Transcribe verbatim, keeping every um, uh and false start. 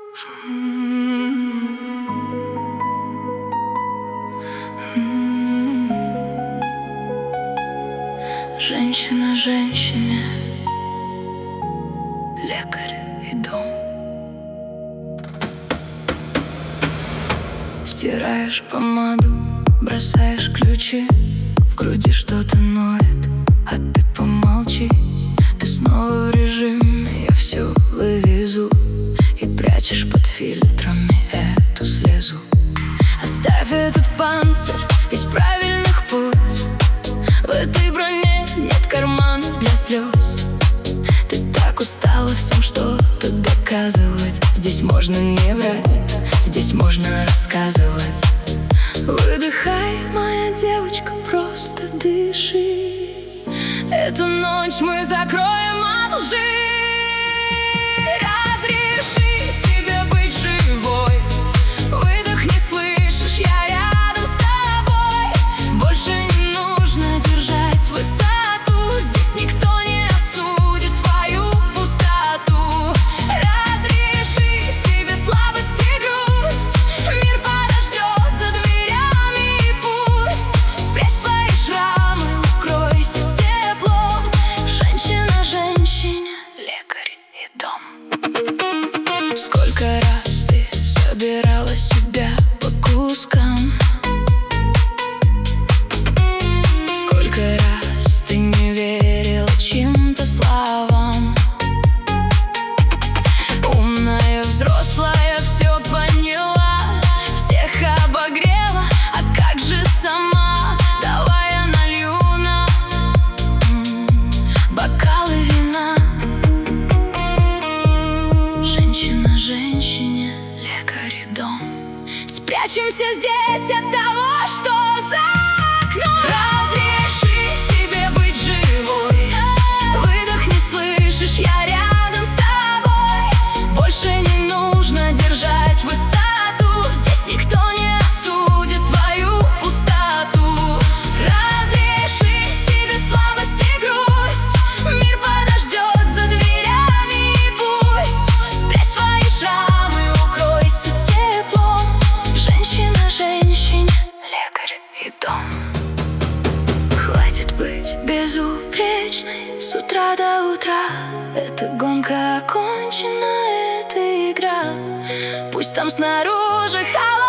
Женщина женщине, лекарь и дом. Стираешь помаду, бросаешь ключи, в груди что-то ноет, а ты помолчи. Ты снова в режиме, я все вывезу, и прячешь под фильтрами эту слезу. Оставь этот панцирь из правильных поз, в этой броне нет карманов для слез. Ты так устала всем что-то доказывать. Здесь можно не врать, здесь можно рассказывать. Выдыхай, моя девочка, просто дыши. Эту ночь мы закроем от лжи. Разреши себе быть живой. Выдохни, слышишь, я рядом с тобой. Больше не нужно держать высоту. Здесь никто не осудит твою пустоту. Разреши себе слабость и грусть. Мир подождет за дверями, и пусть спрячь свои шрамы, укройся теплом. Женщина женщине, лекарь и дом. Сколько раз ты собирала себя по кускам, сколько раз ты не верила чьим-то словам. Умная, взрослая, все поняла, всех обогрела, а как же сама? Давай я налью нам бокалы вина. Женщина женщине, лекарь и дом. Спрячемся здесь от того, что за окном. Разреши себе быть живой. Выдохни, слышишь, я рядом с тобой. Больше не нужно держать высоту. Здесь никто не осудит твою пустоту. Разреши себе слабость и грусть. Мир подождет за дверями, и пусть спрячь свои шрамы, укройся теплом. Женщина женщине, лекарь и дом. Хватит быть безупречной с утра до утра. Эта гонка окончена, эта игра. Пусть там снаружи холодно,